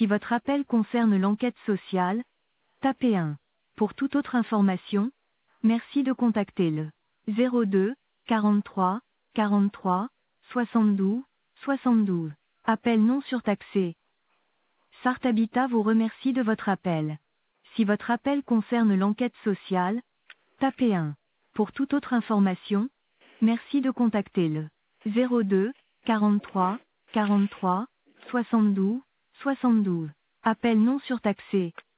Si votre appel concerne l'enquête sociale, tapez 1. Pour toute autre information, merci de contacter le 02 43 43 72 72. Appel non surtaxé. Sart Habitat vous remercie de votre appel. Si votre appel concerne l'enquête sociale, tapez 1. Pour toute autre information, merci de contacter le 02 43 43 72 72. Appel non surtaxé.